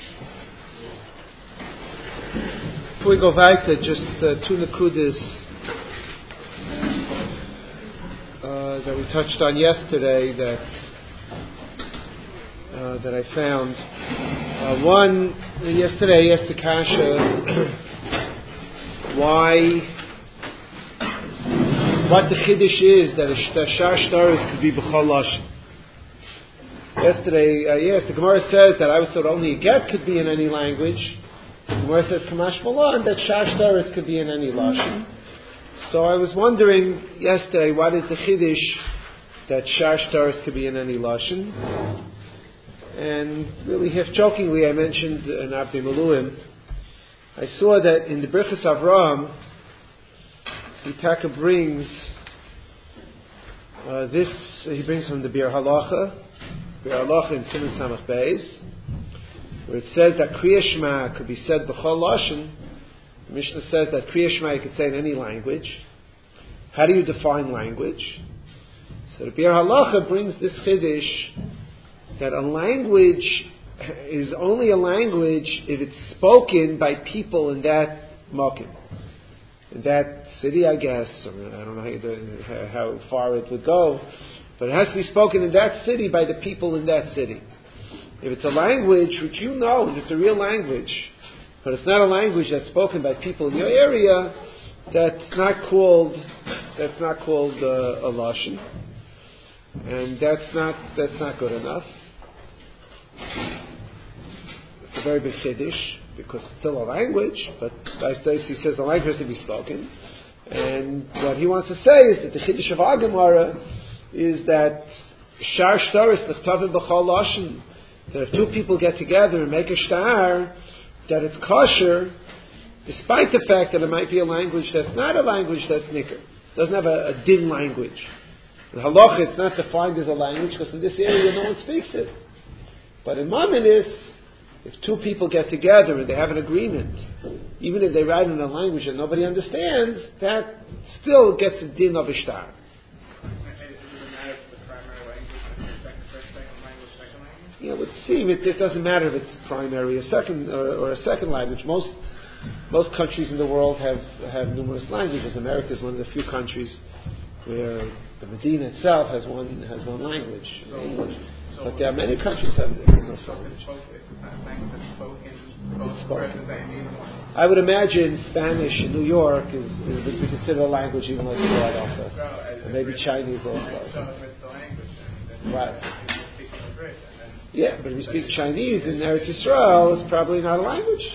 Before we go weiter, just two nakudas that we touched on yesterday that I found. One, yesterday I asked the Kasha what the Chiddush is that a Shar Shtaris could be B'chol Lashon. Yesterday I asked, the Gemara says that I was thought only a get could be in any language. The Gemara says Kamash Malan that Shar Shtaris could be in any Lashon. So I was wondering yesterday, what is the Chiddush that Shar Shtaris could be in any Lashon? And really half jokingly I mentioned in Abdi Maluim, I saw that in the Birchas Avraham, Yitaka brings he brings from the Bir Halacha in Siman Samach Beis, where it says that Kriya Shema could be said b'chol lashon. The Mishnah says that Kriya Shema you could say in any language. How do you define language? So the Bir Halacha brings this chiddush that a language is only a language if it's spoken by people in that makom, in that city, I guess. I don't know how far it would go, but it has to be spoken in that city by the people in that city. If it's a language which you know, and it's a real language, but it's not a language that's spoken by people in your area, that's not called a lashon, and that's not good enough. It's a very big chiddush because it's still a language, but he says the language has to be spoken. And what he wants to say is that the chiddush of our Gemara is that shar shtaris l'chtavim b'chol lashon, that if two people get together and make a shtar, that it's kosher, despite the fact that it might be a language that's not a language that's nicker, doesn't have a din language. In halacha, it's not defined as a language because in this area no one speaks it. But in Maimonides, if two people get together and they have an agreement, even if they write in a language that nobody understands, that still gets a din of a shtar. Yeah, it would seem it doesn't matter if it's primary, a second language. Most countries in the world have numerous languages. America is one of the few countries where the Medina itself has one language, English. But there are many countries that have no language. I would imagine Spanish in New York would be considered a language even like the right office. And maybe Chinese also. Right. Yeah, but if you speak Chinese in Eretz Yisrael, it's probably not a language.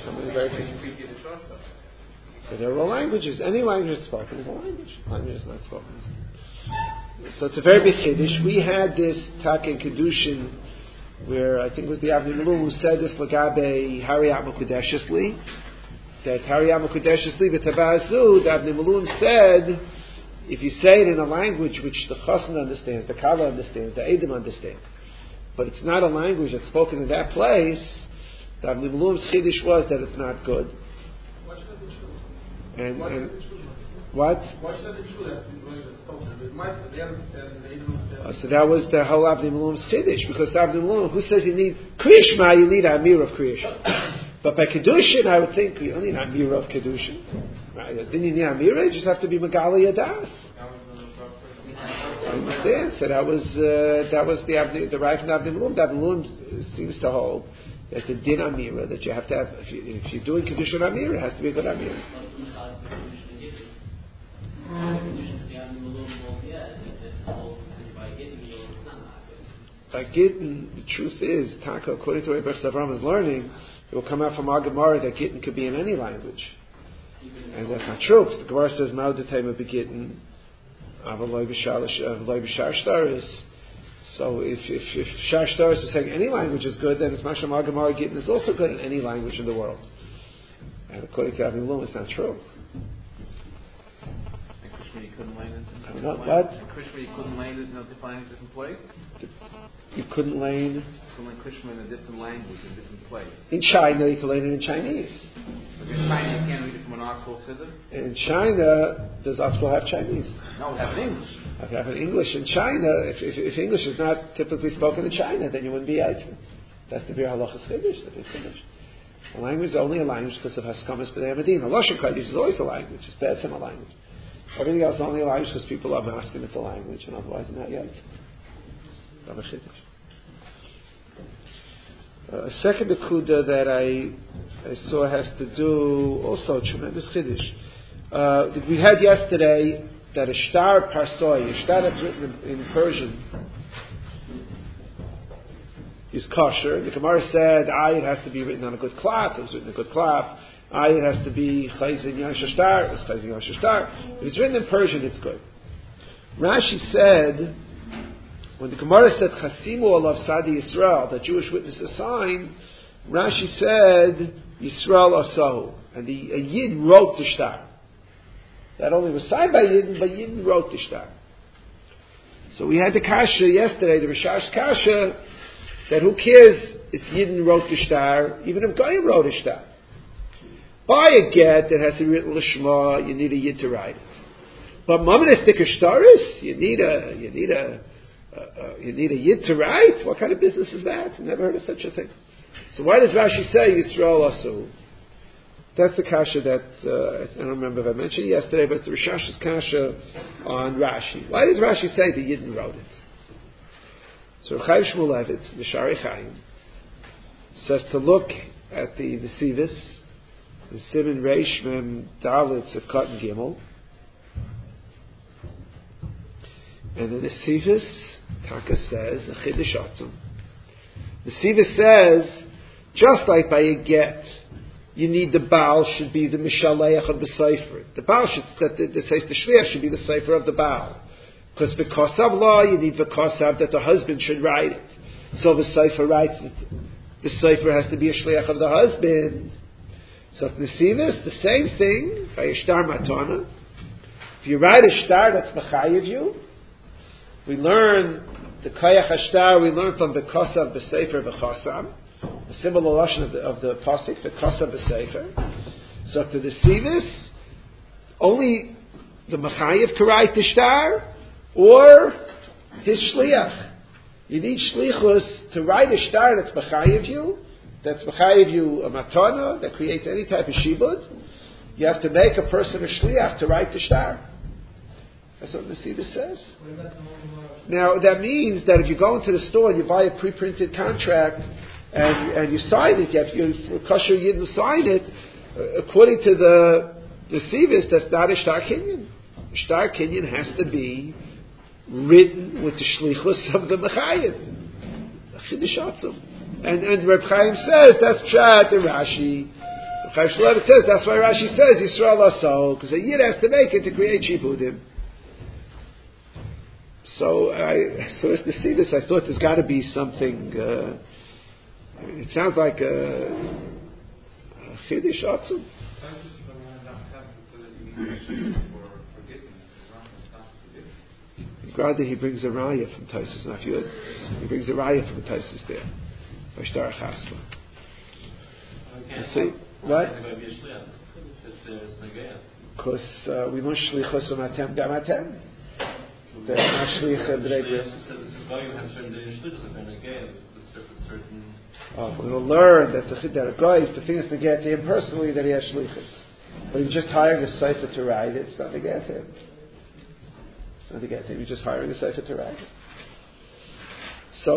So there are all languages. Any language that's spoken is a language. Language is not spoken. So it's a very big chiddush. We had this Taka in Kedushin, where I think it was the Avnei Malum who said this Lagabe Hariyat Mekudeshesli, that Hariyat Mekudeshesli v'Tabazu, the Avnei Malum said, if you say it in a language which the Chassan understands, the Kala understands, the Edom understand, but it's not a language that's spoken in that place, the Avnei Malum's chiddush was that it's not good. And what? So that was the whole Avnei Malum's chiddush, because Avnei Malum, who says you need Kriya Shema, you need Amir of Kriya Shema. But by Kedushin, I would think you don't need Amir of Kedushin. Right? Then you need Amir, you just have to be Megali Yadas. I understand. So that was the right from Avnei Malum. The Avnei Malum seems to hold that the din Amira, that you have to have, if you're doing Kedushin Amira, it has to be a good Amira. By Gittin, the truth is, Taka, according to what Birchas Avraham is learning, it will come out from our Gemara that Gittin could be in any language. And that's not true, because the Gemara says, Ma'od Detema Begittin, Avaloi B'Shar Shtaris. So if Shar Shtaris was saying any language is good, then it's Masham our Gemara Gittin is also good in any language in the world. And according to Avnei Malum, it's not true. You couldn't lane it. What? Krishma, you couldn't lane it in a different place. You couldn't lane. Krishma in a different language, in a different place. In China, you can lane it in Chinese. But in China, you can't read it from an Oxford Siddur. In China, does Oxford have Chinese? No, we have it in English. I have it in English. In China, if English is not typically spoken in China, then you wouldn't be Eitzim. That's the Bir Halachas Chiddush that is finished. A language is only a language because of Haskamas B'nai Medina. Lashon Kodesh is always a language. It's bad from a language. Everything else is only a language because people are masking it's a language, and otherwise not yet. A second akuda that I saw has to do also a tremendous chiddush. We had yesterday that a shtar parsoy, a shtar that's written in Persian, is kosher. The Gemara said, it has to be written on a good cloth. It was written on a good cloth. It has to be chayzin yasher shtar. It was chayzin yasher shtar. If it's written in Persian, it's good. Rashi said, when the Gemara said chasimu alav sadi Yisrael, that Jewish witnesses sign, Rashi said Yisrael asahu, and a Yid wrote the shtar. That only was signed by Yidden, but Yidden wrote the shtar. So we had the kasha yesterday, the Rishash kasha, that who cares if Yidden wrote the shtar, even if Goyim wrote a shtar. By a get that has to be written l'shma, you need a Yid to write it. But mamanistic shtaris, you need a Yid to write. What kind of business is that? I've never heard of such a thing. So why does Rashi say Yisrael asu? That's the kasha that I don't remember if I mentioned yesterday, but it's the Rishash's kasha on Rashi. Why does Rashi say the Yidden wrote it? So Chaim Shmulevitz, the Shari Chaim, says to look at the Nesivis, the Siman Reish Mem Dalit of Cotton Gimel, and the Nesivis Taka says the Chiddush Atzum. The Nesivis says, just like by a get, you need the Baal should be the Mishaleach of the Sefer. The Baal should, the Shliach should be the Sefer of the Baal. Because the Kosav law, you need the Kosav that the husband should write it. So the Sefer writes it. The Sefer has to be a Shliach of the husband. So if Nesivis, the same thing, by a Shtar Matana. If you write a Shtar that's Mechayiv you, we learn the Kayach HaShtar, we learn from the Kosav B'Sefer V'Chosam, the similar lashon of the pasuk, the Kosav B'Sefer. So to the Nesivis, only the Mechayiv can write the Shtar, or his shliach. You need shlichus to write a shtar that's mechayiv you, a matana, that creates any type of shibud. You have to make a person a shliach to write the shtar. That's what the Nesivis says. Now that means that if you go into the store and you buy a pre-printed contract and you sign it, you kosher yidden sign it, according to the Nesivis, that's not a shtar kinyan. A shtar kinyan has to be written with the shlichus of the mechayiv, Chiddush Atzum, and Reb Chaim says that's pshat in Rashi. Reb Chaim Shmulevitz says that's why Rashi says Yisrael aso, because a yid has to make it to create shibudim. So as the Nesivis, I thought there's got to be something. It sounds like a Chiddush Atzum. Rather, he brings a raya from Taisus Nafyud. He brings a raya from Taisus there. By Shtar Chasma. You see? What? Because we learn Shlichus from Atem Gam Atem. That's not Shlich B'Regis. We'll learn that the guy, if the thing is to get to him personally, that he has Shlichus. But if you're just hiring a cipher to write it, it's not to get him. Not to get him. You're just hiring a sefer to write it. So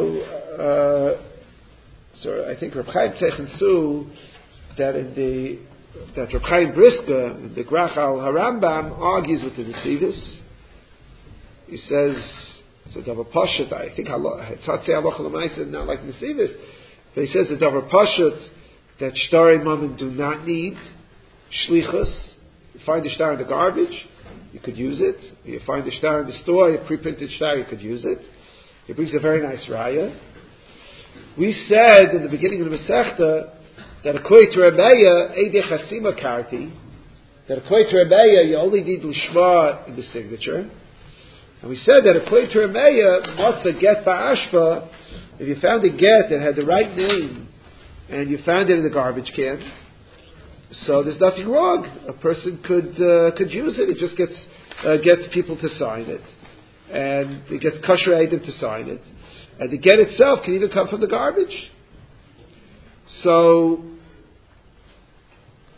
I think Reb Chaim Tzeichen Su that Reb Chaim Briska in the Grach al Harambam argues with the Nesivis. He says it's a davar pashut. I think Tzatzei Halacha L'Maaseh not like Nesivis, but he says a davar pashut that shtarei mammon do not need shlichus. You find the shtar in the garbage, you could use it. You find a shtar in the store, a pre-printed shtar, you could use it. He brings a very nice raya. We said in the beginning of the Masechta that according to Rebbeya, Eidei Chasima Karti, that according to Rebbeya, you only need Lishma in the signature. And we said that according to Rebbeya, what's a get ba'ashpa, if you found a get that had the right name, and you found it in the garbage can, so there's nothing wrong. A person could use it. It just gets people to sign it, and it gets kosher Eidim to sign it, and the get itself can even come from the garbage. So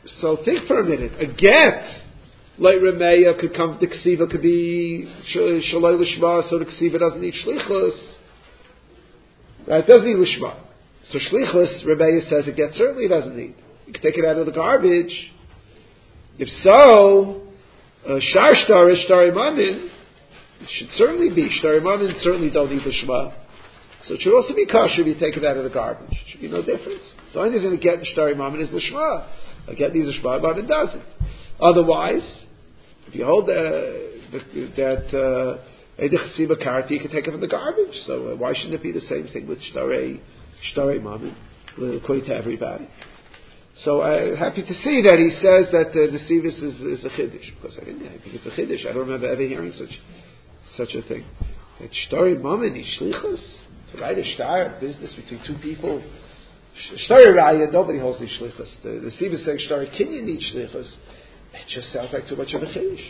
So think for a minute. A get, like Remeya, could come, the Ksiva could be Shalai Lishma, so the Ksiva doesn't need Shlichus. Right? It doesn't need Lishma. So Shlichus, Remeya says, a get certainly doesn't need. You can take it out of the garbage. If so, Shar Shtarish, Shtarimanin, it should certainly be. Shtarimanin certainly don't need Lishma. So it should also be kosher if you take it out of the garbage. It should be no difference. The only thing going to get in Shtari Mammon is Lishma. A get needs Lishma, but it doesn't. Otherwise, if you hold that Eidich Chesiva Karti, you can take it from the garbage. So why shouldn't it be the same thing with Shtari Mammon, according to everybody? So I'm happy to see that he says that the Sivis is a Chiddush, because I think it's a Chiddush. I don't remember ever hearing such a thing. That Shtari Mammon is Shlichus? To write a shtar, business between two people. Shtari Raya, nobody holds the shlichus. The Siva saying Shtari Kinyan needs shlichus. It just sounds like too much of a chiddush.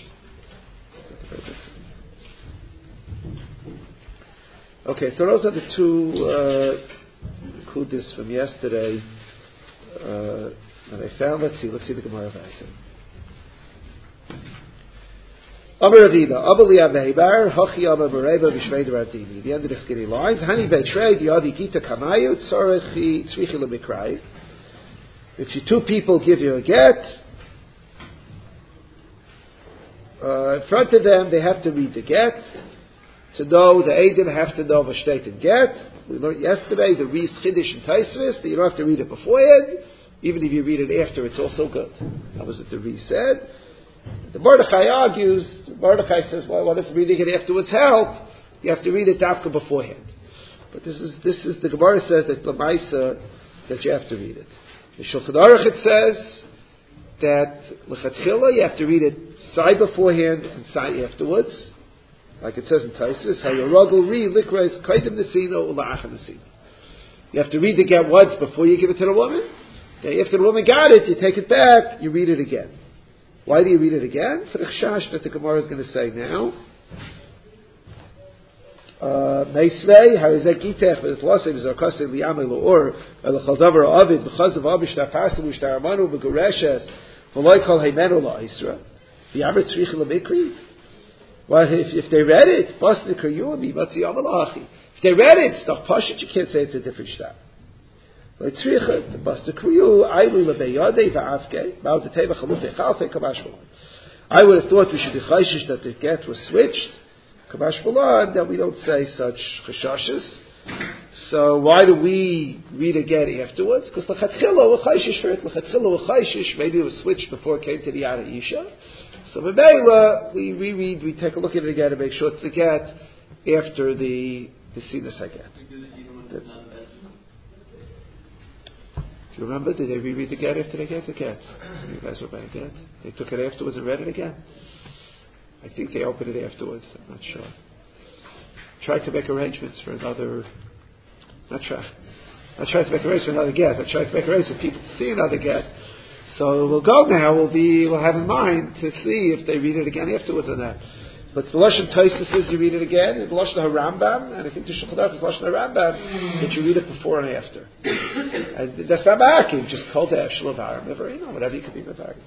Okay, so those are the two kudis from yesterday that I found. Let's see the Gemara Vayta. Amar Ravina, Abali Abeibar, Hachi Amar Mereva, Vishvei Radini. The end of the skinny lines. Hani Beitrei, Diadi Gita Kamayu, Tzorechi, Tzrichi Lemikrai. If you two people give you a get, in front of them they have to read the get. To know, the Eidim have to know Vashteit and get. We learned yesterday the Reis Chiddush and Taisvis, that you don't have to read it beforehand. Even if you read it after, it's also good. That was what the Reis said. The Mordechai argues, Mordechai says, well, what does reading it afterwards help? You have to read it dafka beforehand. But this is the Gemara says that Lamaisa, that you have to read it. The Shulchan Aruch it says that L'chatchila, you have to read it side beforehand and side afterwards. Like it says in Taisus, Hayaragul ri likreis kaidim nesino ula'achim nesino. You have to read the get once before you give it to the woman. Then after the woman got it, you take it back, you read it again. Why do you read it again? For the chashash that the Gemara is going to say now. Meisvei harizek gitech v'etlasei v'zarkasei liyamei lo'or v'lechaldavar avid v'chazav abishtar pasim v'shtar amanu v'goreshes v'loi kol heimenu la'isra v'yamer tzrichi l'mikri. Well, if they read it, basnikar yuami matzi amalachi. If they read it, it's not pashut, you can't say it's a different shtar. I would have thought we should be chayshish that the get was switched, and that we don't say such chashashes. So why do we read a get afterwards? Because l'chatchila we're chayshish for it. L'chatchila we're chayshish. Maybe it was switched before it came to the Yad Isha. So Mebela, we reread, we take a look at it again and make sure it's the get after the sinus I get. Do you remember? Did they reread the get after they get the get? You guys were by get. They took it afterwards and read it again. I think they opened it afterwards. I'm not sure. Tried to make arrangements for another. Not tried to make arrangements for another get. I tried to make arrangements for people to see another get. So we'll go now. We'll have in mind to see if they read it again afterwards or not. But the Lashon Tosfos says you read it again. The Lashon HaRambam, and I think the Shulchan Aruch is Lashon HaRambam, that you read it before and after. And that's not ba'akim, just called to Shalavar, whatever you could be mevarim.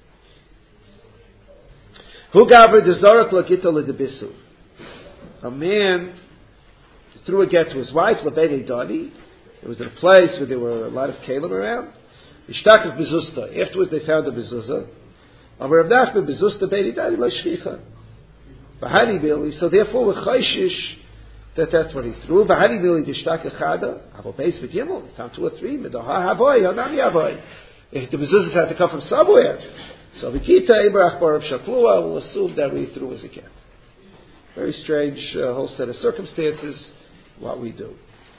Hu gaver dezarak lagita ledebisu. A man threw a get to his wife, lebedei dani. It was in a place where there were a lot of kalim around. Ishtakas bezusta. Afterwards they found a bezuzah. Amar Rav Nachman bezusta bedei dani l'shchicha. V'hani bili, so therefore we're chayshish that's what he threw. V'hani bili d'shtak echada, havo beis v'gimel, he found 2 or 3, medaha havoy, hanami havoy. If the mezuzahs had to come from somewhere. So v'kita ibrach barav shaklua, we'll assume that we threw as a get. Very strange whole set of circumstances, what we do.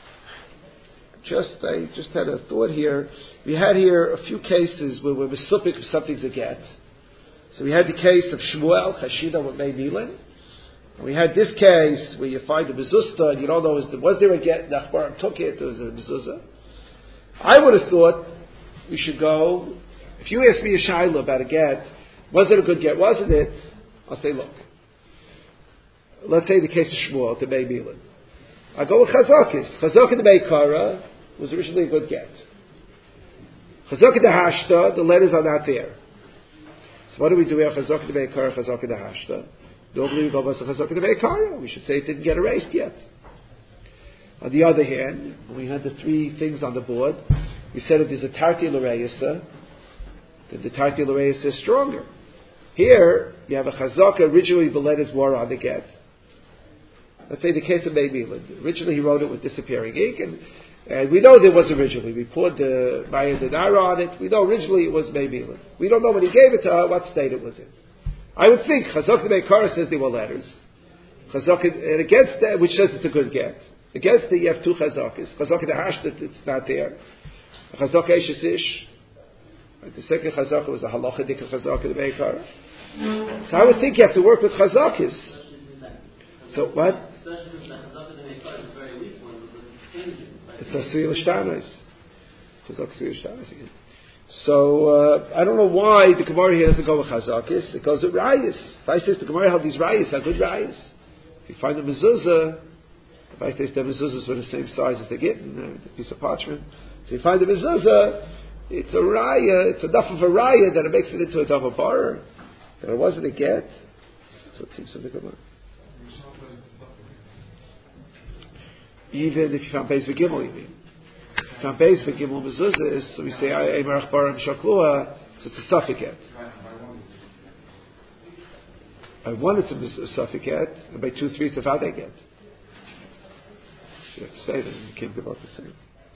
I just had a thought here. We had here a few cases where we're mesupik if something's a get. So we had the case of Shmuel, Chashida, with Mei Milan. And we had this case where you find a mezuzah and you don't know, was there a get, Nachbarim took it, there was a mezuzah. I would have thought we should go, if you ask me a shayla about a get, was it a good get, wasn't it? I'll say, look, let's say the case of Shmuel to Mei Milan. I go with Chazakis. Chazak in the Mei Kara was originally a good get. Chazaka de Hashta, the letters are not there. So what do we do? We have Chazaka de Beikara, Chazaka de Hashta. Normally we go by Chazaka de Beikara. We should say it didn't get erased yet. On the other hand, when we had the three things on the board, we said if there's a Tarti L'Reisa, then the Tarti L'Reisa is stronger. Here, you have a Chazaka, originally the letters were on the get. Let's say the case of May Milan. Originally he wrote it with disappearing ink, and we know there was originally. We poured the Maya Dinara on it. We know originally it was May Milan. We don't know when he gave it to her, what state it was in. I would think Chazaka Beikara says they were letters. Chazaka, and against that, which says it's a good get. Against it, you have two Chazakas. Chazaka the Hash, that it's not there. Chazaka Eshes Ish. The second Chazaka was a Halacha Dika Chazaka the Beikara. So I would think you have to work with Chazakas. So what? It's a Suyah L'Shtanos. Chazaka Suyah L'Shtanos again. So I don't know why the Gemara here doesn't go with Chazakis. It goes with Rayas. If I say the Gemara held these Rayas are good Rayas. If you find the mezuzah, if I say the mezuzahs were the same size as the gittin, a piece of parchment. So you find the mezuzah, it's a Raya. It's enough of a Raya that it makes it into a double bar. That it wasn't a get. That's what seems to the Gemara. Even if you found Beis V'Gimel, you mean. If you found Beis V'Gimel mezuzah, so we say Eimarach Baram Shaklua, so it's a suffix get. By one it's a suffix get, and by 2, 3 it's a vade get. So you have to say that you can't give out the same.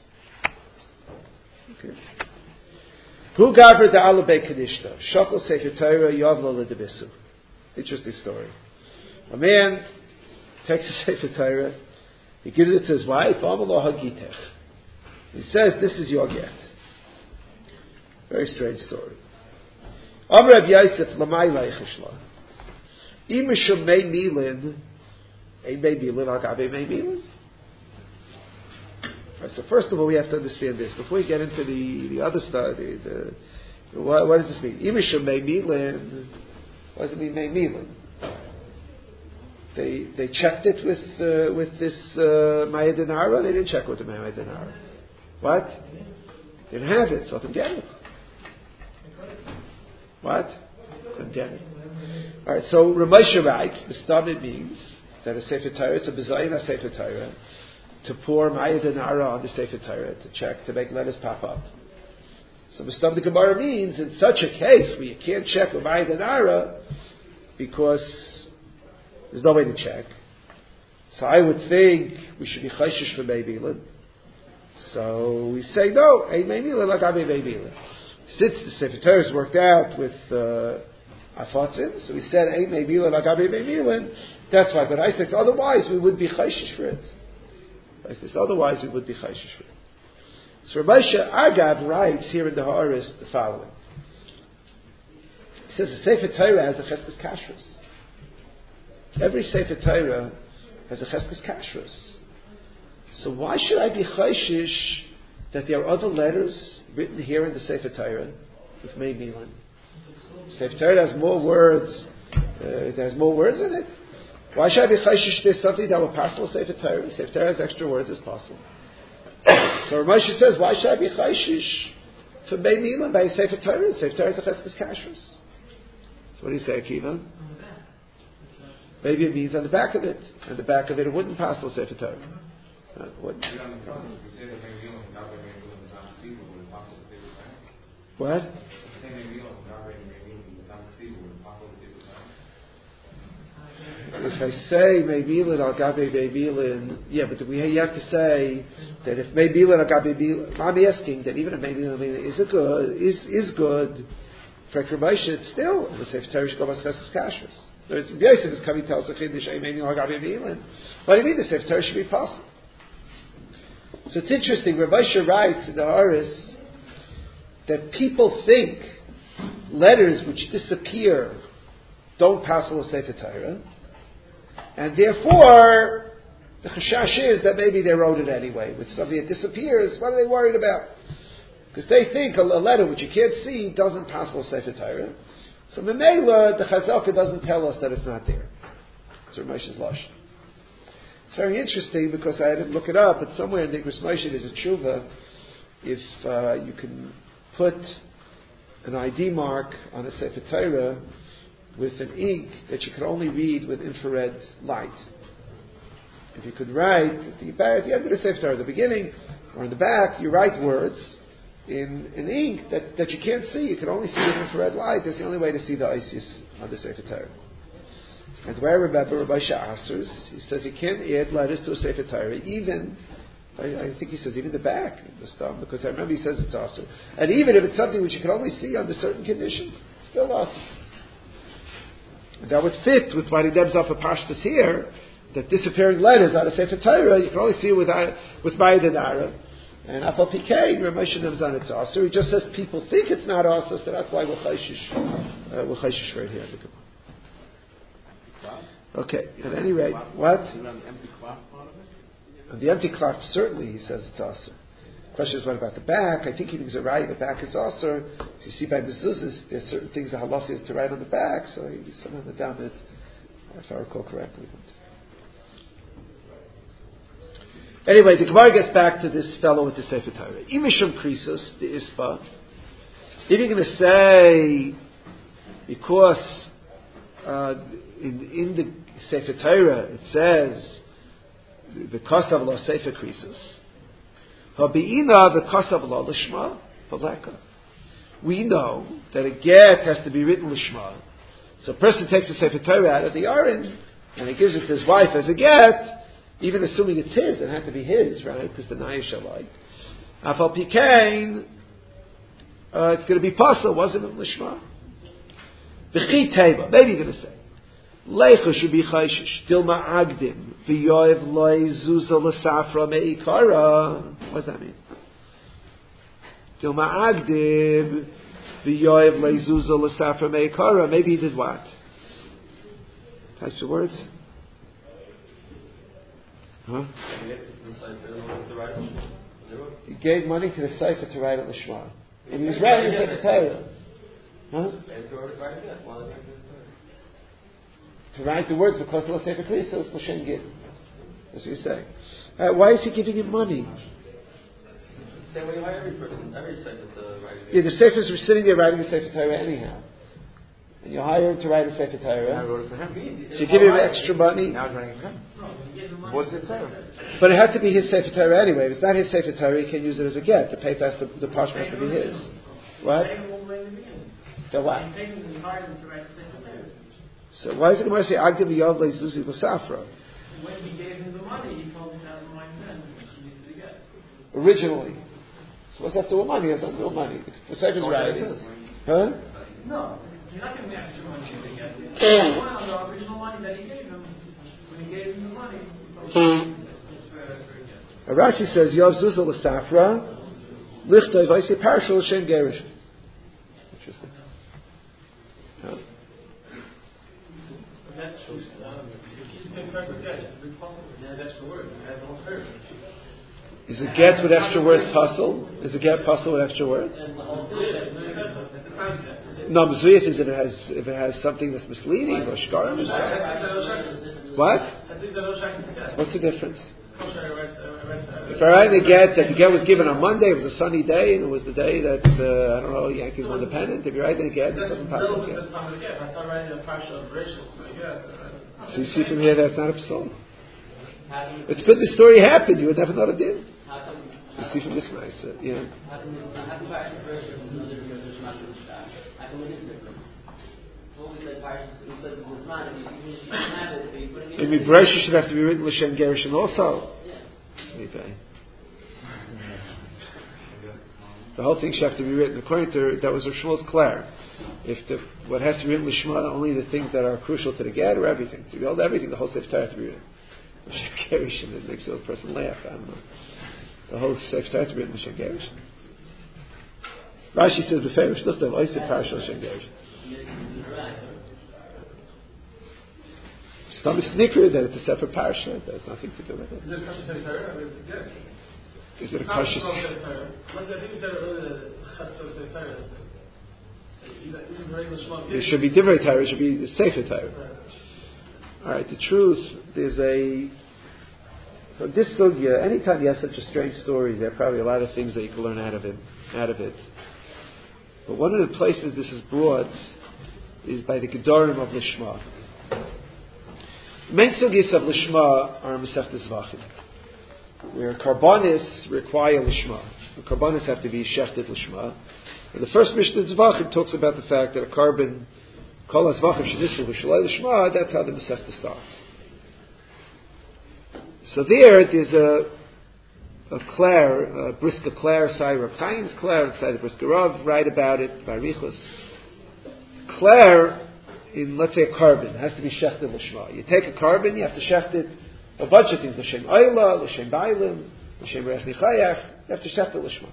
Okay. Who gavra the Alabei Kadishta? Shakal Sefer Torah Yavla L'Debisu. Interesting story. A man takes a Sefer Torah, he gives it to his wife, Amallah Hagitech. He says, this is your get. Very strange story. Amr Reb Yosef Lamai Leichishla. Imishum Mei Milin, Ein Mei Milin, Agabe Mei Milin. Right, so first of all, we have to understand this. Before we get into the other study, what does this mean? Imishum Mei Milin, what does it mean Mei Milin? They checked it with this Maya Dinara. They didn't check with the Maya Dinara. What? They didn't have it, so couldn't get it. What? Couldn't get it. All right. So Ramosha writes, Mistabit means that a Sefer Torah, it's a bezayin a Sefer Torah, to pour Maya Dinara on the Sefer Torah to check to make letters pop up. So Mistabit Gemara means in such a case where you can't check with Maya Dinara because there's no way to check. So I would think we should be chayshish for Mei Milan. So we say no, Ein Mei Milan Agabe Mei Milan. Since the Sefer Torah is worked out with Afatzim, so we said Ein Mei Milan Agabe Mei Milan. That's why. But I think otherwise we would be chayshish for it. Otherwise we would be chayshish for it. So Ramosha Agav writes here in the Haaretz the following. He says the Sefer Torah has a cheskes kashrus. Every Sefer Torah has a cheskes kashrus. So why should I be chayshish that there are other letters written here in the Sefer Torah with Mei Milan? Sefer Torah has more words. It has more words in it. Why should I be chayshish there's something that will pass on Sefer Torah? Sefer Torah has extra words as possible. So Ramosha says, why should I be chayshish for Mei Milan by Sefer Torah? Sefer Torah is a cheskes kashrus. So what do you say, Akiva? Maybe it means on the back of it. On the back of it, it wouldn't pass on Sefer Torah. What? If I say Mei Milan al Gabe Mei Milan, yeah, but you have to say that if Mei Milan al Gabe Mei Milan, I'm asking that even if Mei Milan is good, for Ramosha, it's still the Sefer Torah should go by cheskes kashrus. Yosef is coming to tell us What do you mean the Sefer Torah should be possible? So it's interesting. Ramosha writes in the Haaretz that people think letters which disappear don't pass on the Sefer Torah, and therefore the chashash is that maybe they wrote it anyway. With something that disappears, what are they worried about? Because they think a letter which you can't see doesn't pass on the Sefer Torah. So Memela, the Chazaka doesn't tell us that it's not there. It's Ramosha's Lashon. It's very interesting because I had to look it up, but somewhere in the Igros Moshe there's a tshuva if you can put an ID mark on a Sefer Torah with an ink that you could only read with infrared light. If you could write at the end of the Sefer Torah, at the beginning or in the back, you write words in ink that you can't see. You can only see with infrared light. That's the only way to see the Isis on the Sefer Torah. And the way I remember Rabbi Sha'asers, he says you can't add letters to a Sefer Torah, even, I think he says even the back of the stump, because I remember he says it's awesome. And even if it's something which you can only see under certain conditions, it's still awesome. And that would fit with what he debs off of Pashtus here, that disappearing letters out of Sefer Torah, you can only see it with Maya Denara. And Afal PK, Rav Moshe Nems on it's also. He just says people think it's not also, so that's why we're chayshish right here. Okay, at any rate, what? On the empty cloth, certainly he says it's also. The question is, what about the back? I think he thinks right, the back is also. As you see by mezuzahs, there's certain things that halacha is to write on the back, so he somehow the down it, if I recall correctly. Anyway, the Gemara gets back to this fellow with the Sefer Torah. Imishum krisus, the ispa. If you're going to say, because in the Sefer Torah it says, the kosav lo Sefer krisus, habi'ina the kosav lo lishma, haleka. We know that a get has to be written lishma. So a person takes the Sefer Torah out of the Aron, and he gives it to his wife as a get, even assuming it's his, it had to be his, right? Because the Naya Shalai. Afal Pikain, it's going to be possible, wasn't it, Lishma? V'chi Teva, maybe you're going to say, Leicha should be Chayshish, Dilma Agdim, V'yoev loy Zuza l'safra me'ikara. What does that mean? Dilma Agdim, V'yoev loy Zuza l'safra me'ikara. Maybe he did what? Types of words? Huh? He gave money to the Sefer to write on the Shema. And he was writing the Sefer Torah. Huh? To write the words because of the Sefer Krisos, L'Shem Gid. That's what he's saying. Why is he giving him money? Same way you hire every person, every Sefer to write. Yeah, the Sefers were sitting there writing the Sefer Torah anyhow. And you hire him to write a Sefer Torah. I wrote it for him. So you give him extra money. Now it's writing for him. What's it Torah? But it had to be his Sefer Torah anyway. If it's not his Sefer Torah, he can use it as a get. The paper has to, the parchment has to be his. What? The what? So why is it going to say Agdim Yov Lezuzi L'Safra? When he gave him the money, he told him that my friend to get. Originally. So what's that to do with money? It has nothing to do with money. The Sefer's writing. Huh? No. You're not giving me extra money to get it. He went on the original money that he gave him. When he gave him the money, he told him Rashi says, Yov Zuzah L'Safra, Lichtoi Vaisi Parashal L'Shem Gerish. Interesting. Huh? Is a get with extra words puzzle? Is a get puzzle with extra words? No, Mzuyat is if it has something that's misleading or shkarim. What? What's the difference? If I write the get that the get was given on Monday, it was a sunny day, and it was the day that I don't know, Yankees won the pennant. If you write the get, it doesn't pass the get. So you see from here that's not a psalm. It's good the story happened. You would never know it did. You see from this nice, yeah. Maybe Brosha should have to be written L'Shem Gershon also. Okay. The whole thing should have to be written according to that was Rav Shmuel's Clare. If what has to be written L'Shma, only the things that are crucial to the get or everything. So you hold everything, the whole Sefer Torah has to be written L'Shem Gershon. It makes the other person laugh. I don't know. The whole Sefer Torah has to be written L'Shem Gershon. Rashi says B'ferish L'Chtav Oisei Parashal L'Shem Gershon. It's not a snicker that it's a separate parasha. There's nothing to do with it. Is it a cautious? It should be different Torah. It should be the Sefer Torah. All right. The truth, there's a. From this sugya, anytime you have such a strange story, there are probably a lot of things that you can learn out of it. But one of the places this is brought is by the Gedorim of Lishma. The main sugis of Lishma are Masechtas Zvachim, where Karbanis require Lishma. The Karbanis have to be Shechted Lishma. And the first Mishnah Zvachim talks about the fact that a carbon, Kol HaZvachim Shenisu L'Shalei Lishma, that's how the Masechta starts. So there's a Clare, a Briska Clare, Sai Reb Chaim's Clare, Sai the Briska Rav, write about it, Barichus. Clare, in let's say a carbon, has to be Shechted Lishma. You take a carbon, you have to shecht it a bunch of things, L'Shem Ayla, L'Shem Bailim, L'Shem Reich Nichayach, you have to shecht it Lishma.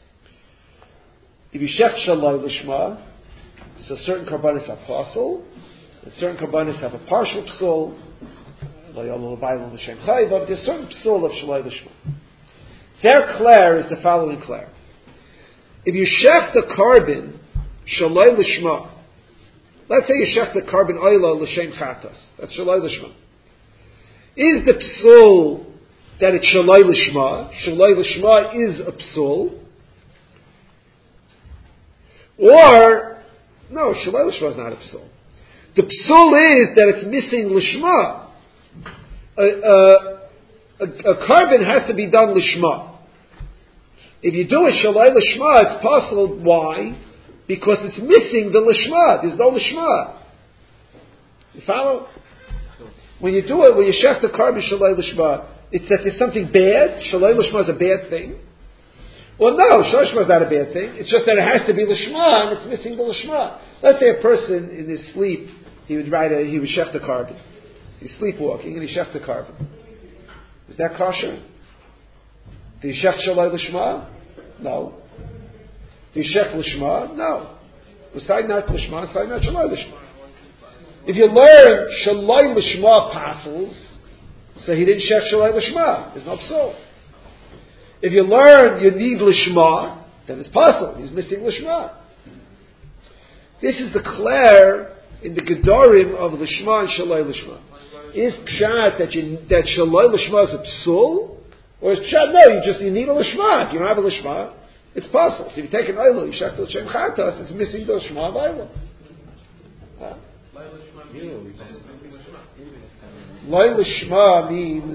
If you shecht Shalai Lishma, so certain carbonis have pasul, and certain carbonis have a partial psul, but there's certain psul of Shalai Lishma. Their clare is the following clare. If you shecht a carbon, Shalai Lishma, let's say you shecht a carbon Oyla L'Shem Chatas, that's Shalai Lishma. Is the psul that it's Shalai Lishma? Shalai Lishma is a psul. Or, no, Shalai Lishma is not a psul. The psul is that it's missing Lishma. A carbon has to be done Lishma. If you do a Shalai Lishma, it's possible. Why? Because it's missing the Lishma. There's no Lishma. You follow? When you do it, when you shecht a carbon Shalai Lishma, it's that there's something bad. Shalai Lishma is a bad thing. Well, no, Shalai Lishma is not a bad thing. It's just that it has to be Lishma, and it's missing the Lishma. Let's say a person in his sleep, he would shecht a carbon. He's sleepwalking, and he shecht a carbon. Is that kosher? Do you shecht Shalai Lishma? No. Do you shecht Lishma? No. Beside not Lishma, beside not Shalai Lishma. If you learn Shalai Lishma passes, so he didn't shecht Shalai Lishma. There's no psul. If you learn you need Lishma, then it's possible. He's missing Lishma. This is the clare in the Gedorim of Lishma and Shalai Lishma. Is pshat that Shalai Lishma is a psul? Or is pshat, no, you need a Lishma. If you don't have a Lishma, it's possible. So if you take an Oyla, you shecht L'Shem Chatas, it's missing the Lishma of Oyla. Loi Lishma means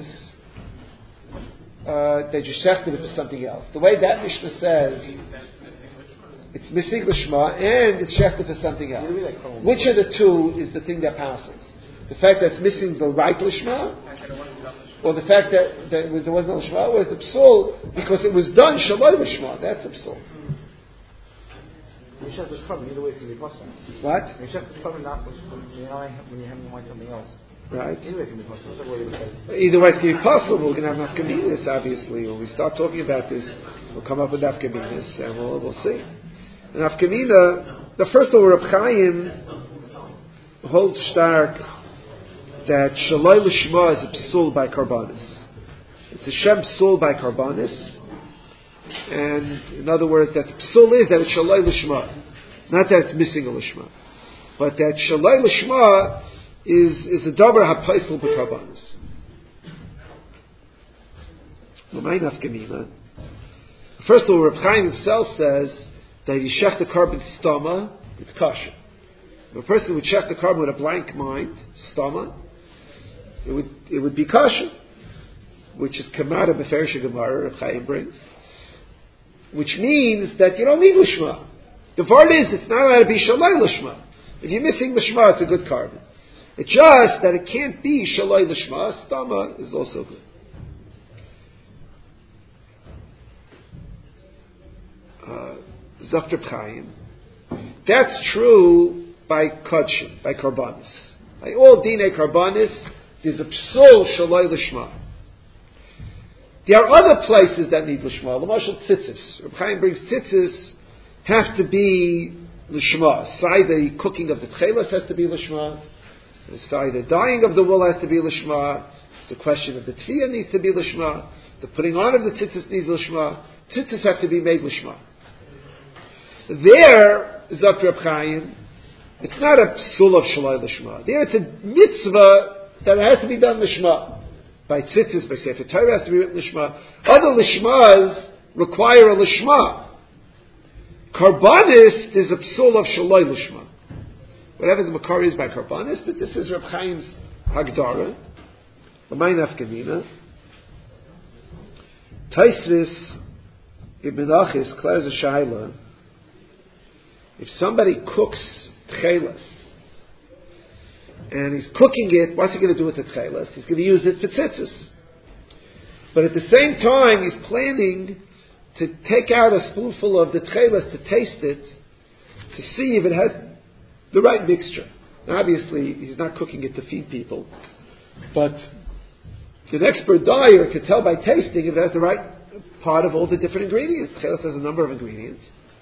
that you shechted it for something else. The way that Mishnah says, it's missing Lishma and it's shechted for something else. Which of the two is the thing that passes? The fact that it's missing the right Lishma? Or the fact that there was no Lishma? Or is the psul because it was done Shalai Lishma? That's a psul. You shech this carbon, either way it can be possible. What? You shech this carbon not when you have in mind something else. Right. Either way it can be possible. Either way it can be possible. We're going to have nafkaminas, obviously. When we start talking about this, we'll come up with nafkaminas, and we'll see. The nafkamina, the first of all, Reb Chaim holds stark that Shalai Lishma is a psul by karbanis. It's a shem psul by karbanis. And in other words, that the psul is that it's Shalai Lishma. Not that it's missing a Lishma. But that Shalai Lishma is a davar hapaisel b'karbanis. L'may nafkamina. First of all, Reb Chaim himself says that if you shecht the carbon stama, it's kosher. If a person would shecht the carbon with a blank mind, stama, it would be kosher, which is kamada b'ferish Gemara, Reb Chaim brings, which means that you don't need lishma. The word is it's not allowed to be shalai lishma. If you're missing lishma, it's a good carbon. It's just that it can't be shalai lishma. Stama is also good. Zakter Chaim. That's true by Kodshim, by Karbanis. By all Dinei Karbanis, there's a psul Shalai Lishma. There are other places that need Lishma. L'mashal tzitzis. Reb Chaim brings tzitzis have to be Lishma. Say the cooking of the tchelas has to be Lishma. Say the dyeing of the wool has to be Lishma. The question of the tefillah needs to be Lishma. The putting on of the tzitzis needs Lishma. Tzitzis have to be made Lishma. There, Zok Reb Chaim, it's not a psul of Shalai Lishma. There it's a mitzvah that it has to be done Lishma. By tzitzis, by Sefer Torah has to be written Lishma. Other Lishmas require a Lishma. Karbanis is a psul of shaloi lishma. Whatever the makar is by karbanis, but this is Reb Chaim's hagdara. L'may nafkamina. Taisvis ibn Achis declares a shaila. If somebody cooks tchelas, and he's cooking it, what's he going to do with the tchelas? He's going to use it for tzitzis. But at the same time, he's planning to take out a spoonful of the tchelas to taste it, to see if it has the right mixture. Now, obviously, he's not cooking it to feed people, but an expert dyer could tell by tasting if it has the right part of all the different ingredients. Tchelas has a number of ingredients.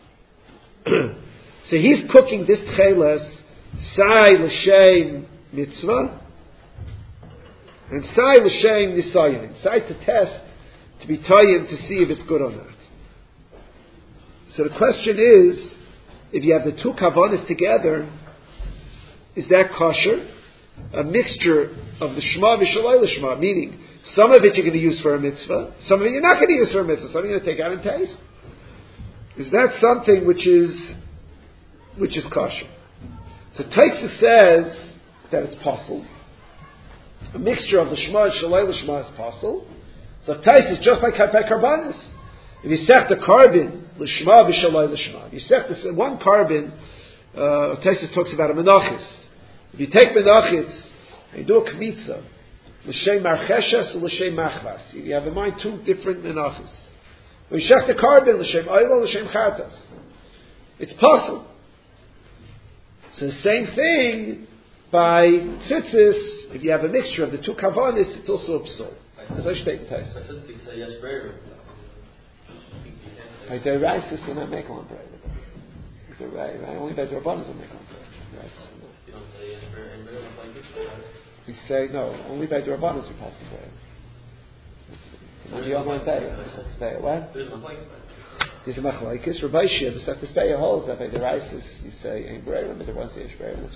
So he's cooking this tchelas, sai l'shem mitzvah, and sai l'shem nisayon. Sai to test, to be tayyim, to see if it's good or not. So the question is, if you have the two kavanas together, is that kosher? A mixture of the shema v'shalai l'shema, meaning some of it you're going to use for a mitzvah, some of it you're not going to use for a mitzvah, some you're going to take out and taste. Is that something which is kosher? So Taisa says that it's possible. A mixture of the shema and shalai l'shema is possible. So Taisa is just like by karbanis. If you sech the carbon l'shema v'shalai l'shema, if you sech one carbon, Taisa talks about a menachis. If you take menachis and you do a kmitza, l'shem marcheshes or l'shem machvas, you have in mind two different menachis. When you shech the carbon, l'shem oilo, l'shem chatas, it's possible. So the same thing by tzitzis, if you have a mixture of the two kavanis, it's also a psul. As I state the Taisa. By the rices, you're not making on bread. Right? Only by the rabbanos will make on bread. We say no. Only by the rabbanos we pass the bread. What? There's a machlokes. Rabbi Shia, the Seftas Beya holds that by the rices you say ein bread, but the ones say yesh bread.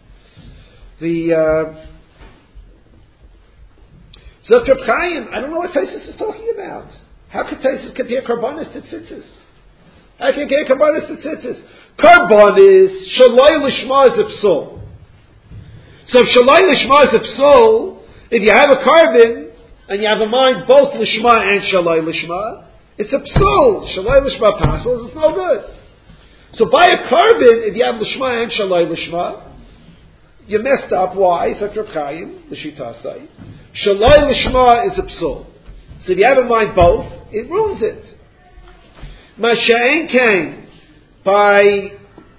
So Reb Chaim, I don't know what Taisus is talking about. How could Taisus compare karbanis to tzitzis? How can you compare karbanis to tzitzis? Karbanis, shalai lishma is a psul. So if shalai lishma is a psul, if you have a carbon, and you have in mind both lishma and shalai lishma, it's a psul. Shalai lishma passes, it's no good. So by a carbon, if you have lishma and shalai lishma, you messed up. Why? Said Reb Chaim, l'shita say. Shalai lishma is a psul. So if you have in mind both, it ruins it. Masha'en came by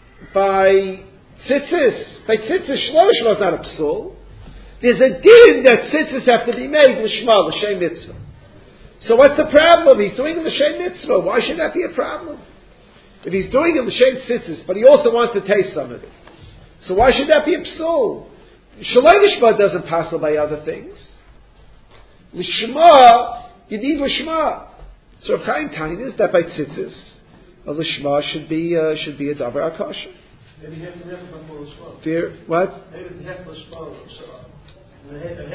tzitzis. By tzitzis, shalai lishma is not a psul. There's a din that tzitzis have to be made lishma, l'shem mitzvah. So what's the problem? He's doing a l'shem mitzvah. Why should that be a problem? If he's doing a l'shem tzitzis, but he also wants to taste some of it, so why should that be a psul? Shalai lishma doesn't pass by other things. Lishma, you need lishma. So Reb Chaim Tain is that by tzitzis, a lishma should be a davar akasha. Maybe you have to have lishma. Fear what? Maybe you have lishma. So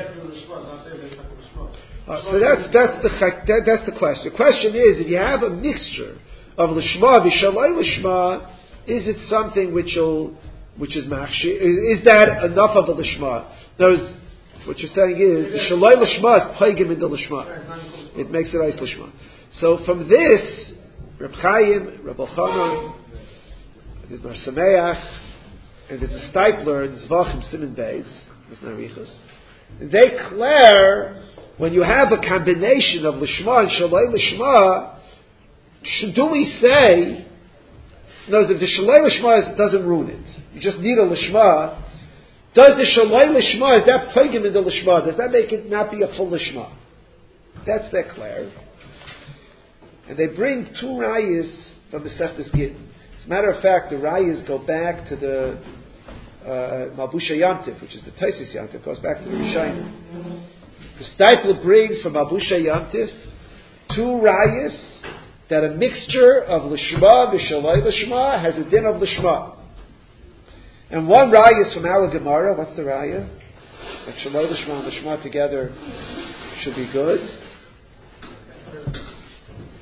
that's the question. The question is, if you have a mixture of lishma v'shalai lishma, is it something which is machshi? Is that enough of a lishma? What you're saying is the shalai lishma is paigim in the lishma. It makes it ice lishma. So from this, Reb Chaim, Reb Elchanan, there's Mar Sameach, and there's a Stipler in Zvachim Siman Beis, there's Narichus. They declare when you have a combination of lishma and shalai lishma, do we say, no, if the shalai lishma doesn't ruin it, you just need a lishma, does the shalai lishma, is that paigim in the lishma, does that make it not be a full lishma? That's declared. And they bring two rayas from the Seftas Gittin. As a matter of fact, the rayas go back to the Malbusha Yantiv, which is the Taisis Yantiv, goes back to the Rishayim. The Stipler brings from Malbusha Yantiv two rayas that a mixture of lishma v'shalai lishma has a din of lishma. And one raya is from our Gemara. What's the raya? That shalai lishma and lishma together should be good.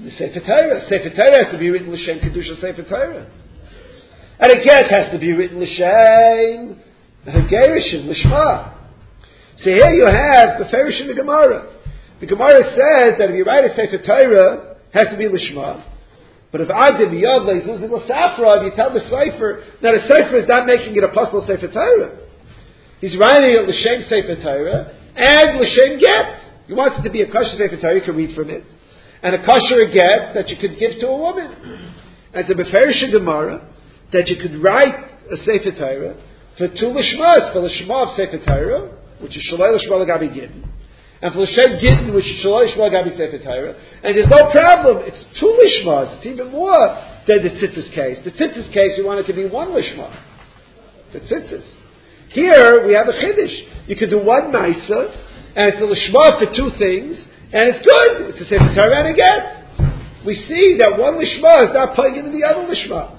The Sefer Torah. Sefer Torah has to be written l'shem kedusha Sefer Torah. And a get has to be written l'shem gerushin l'shma. So here you have the Ferish in the Gemara. The Gemara says that if you write a Sefer Torah, it has to be l'shma. But if Adim Yodla is using l'safra, if you tell the Sefer that a Sefer is not making it a apostle Sefer Torah, he's writing it l'shem Sefer Torah and l'shem get. He wants it to be a kosher Sefer Torah, you can read from it, and a kosher get that you could give to a woman. As a Beferish Gemara, that you could write a Sefer Torah for two l'shmas, for l'shma of Sefer Torah, which is Shalai l'shma l'gabi gittin, and for l'shem gittin, which is Shalai l'shma l'gabi Sefer Torah, and there's no problem, it's two lishmas, it's even more than the tzitzis case. The tzitzis case, you want it to be one lishma. The tzitzis. Here, we have a chiddush. You could do one maisa, and it's a lishma for two things, and it's good. It's a Sefer Torah and a get. We see that one lishma is not putting into the other lishma.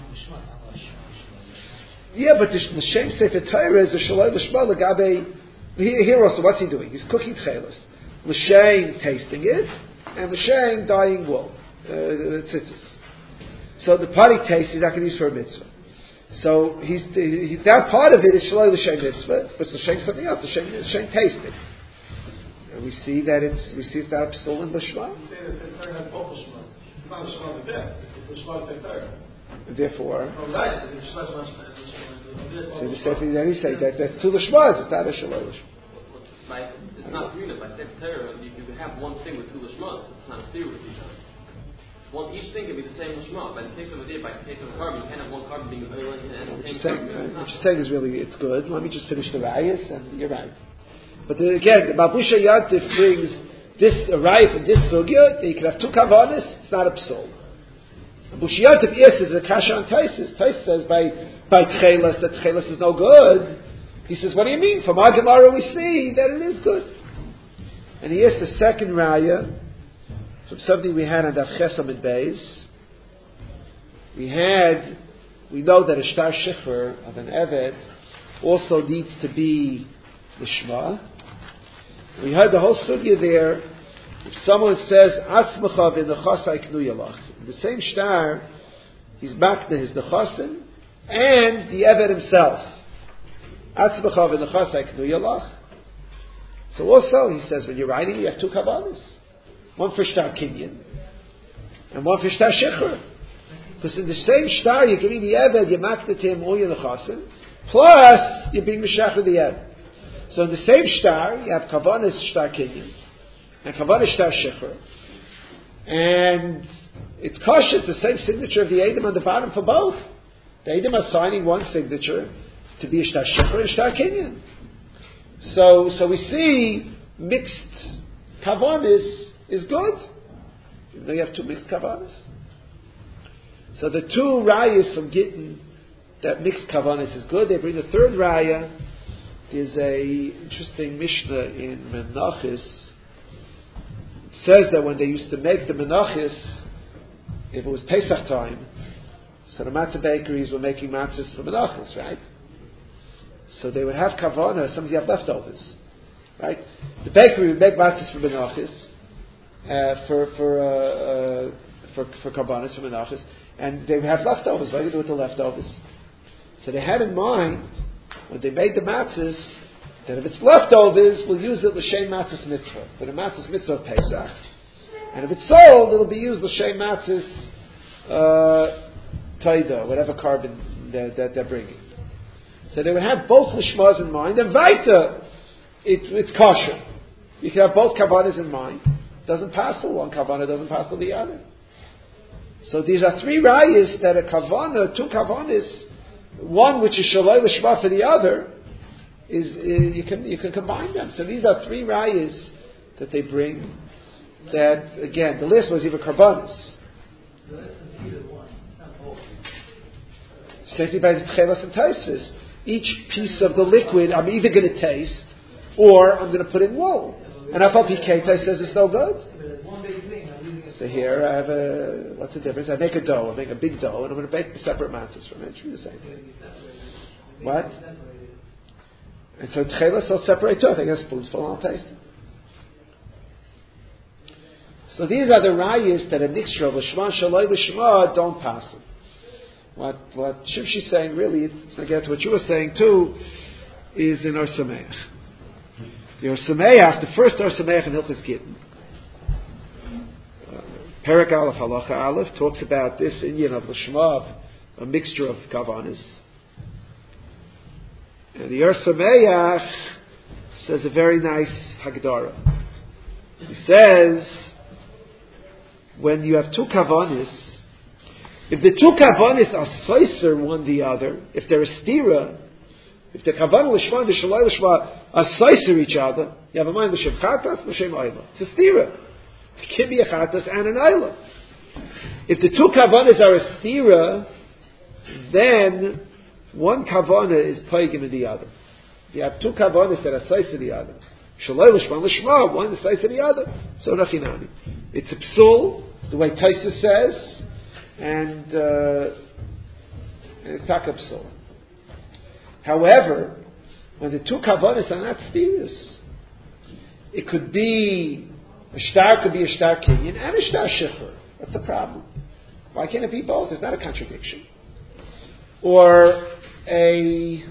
Yeah, but the L'shem Sefer Torah is a Shalai L'shma L'gabe. Here also, what's he doing? He's cooking chelas. L'shem tasting it, and L'shem dyeing wool. Tzitzis. So the part he tastes, he's not going to use for a mitzvah. So he's that part of it is Shalai L'shem mitzvah, but L'shem something else. L'shem tasting. And we see that it's not psul in L'shma. You say that the Torah has both L'shma. It's not L'shma the bed. It's L'shma the Torah. Therefore, right. So the Sefer, then he say that that's two lishmas. It's not a shalai lishma. It's not agreed by Sefer Torah. You can have one thing with two lishmas. It's not a steer with each other. Each thing can be the same lishma. By the case of a day, by the case of a carbon, you can't have one carbon being oil and the same carbon. What you're saying is really it's good. Let me just finish the rayas, and you're right. But again, the Babusha Yantif brings this raya from this sugya that you can have two kavanas. It's not a psul. Bushiyativ is a kasha on Taisus. Taisus says by tchelas that tchelas is no good. He says, what do you mean? From our Gemara we see that it is good. And he asks the second raya from something we had on Daf Chesam and Beis. We know that a shtar shikhr of an eved also needs to be lishma. We heard the whole sugya there. If someone says atzmacha v'nechasai knuyalach, the same shtar, he's makna his nechasim and the eved himself. Atzmacha v'nechasai knuyalach. So also he says when you're writing you have two kavanas, one for shtar kinyan and one for shtar shikhr. Because in the same shtar you're giving the eved, you're makna to him all your nechasim, plus you're being mishach with the eved. So in the same shtar you have kavanas shtar kinyan and kavanas shtar shikhr, and it's kosher. It's the same signature of the Edom on the bottom for both. The Edom are signing one signature to be a shtar shikhr and shtar kinyan. So we see mixed kavanas is good. You know you have two mixed kavanas. So the two rayas from Gittin that mixed kavanas is good. They bring the third raya. There's a interesting Mishnah in Menachis. It says that when they used to make the Menachis, if it was Pesach time, so the matzah bakeries were making matzahs for Menachis, right? So they would have kavanah. Sometimes you have leftovers, right? The bakery would make matzahs for Menachis, for karbanos for Menachis, and they would have leftovers. What do you do with the leftovers? So they had in mind when they made the matzahs that if it's leftovers, we'll use it l'shem matzahs mitzvah for the matzahs mitzvah of Pesach, and if it's sold, it'll be used l'shem matzahs taida, whatever carbon that they're bringing. So they would have both lishmas in mind, and weiter, it's kosher. You can have both kavanas in mind. Doesn't pass the one kavana, doesn't pass the other. So these are three rayas that a kavana, two kavanas, one which is shalai lishma for the other, is you can combine them. So these are three rayas that they bring. That again, the list was even karbanos. Same thing by the tchelas and taisvis. Each piece of the liquid, I'm either going to taste, or I'm going to put in wool. And Afal Piketa says it's no good. So here I have what's the difference? I make a dough, I make a big dough, and I'm going to bake separate matzahs from it. It should be the same thing. What? And so tchelas will separate too. I take a spoonful and I'll taste it. So these are the rayas that a mixture of Lishma and Shalai Lishma don't pass them. What Shivshi's saying really, it's again to what you were saying too, is in Or Sameach. The Or Sameach, the first Or Sameach in Hilchos Gittin, Perek Aleph Halacha Aleph talks about this inyan of Lishma, a mixture of Kavanas. And the Or Sameach says a very nice Hagdara. He says, when you have two Kavanas, if the two Kavanas are soiser one the other, if they're a stira, if the Kavanah Lishma and the Shalai Lishma are soiser each other, you have a mind L'Shem Chatas, L'Shem Ayla. It's a stira. It can be a Chatas and an Ayla. If the two Kavanas are a stira, then one Kavanah is paigim in the other. You have two Kavanas that are soiser the other. Shalai Lishma and Lishma, one is soiser the other. So Nachinani. It's a psul, the way Taisa says, and it's taka psul. However, when the two kavanas are not stiras, it could be a shtar kinyan and a shtar shechur. What's the problem? Why can't it be both? It's not a contradiction. Or a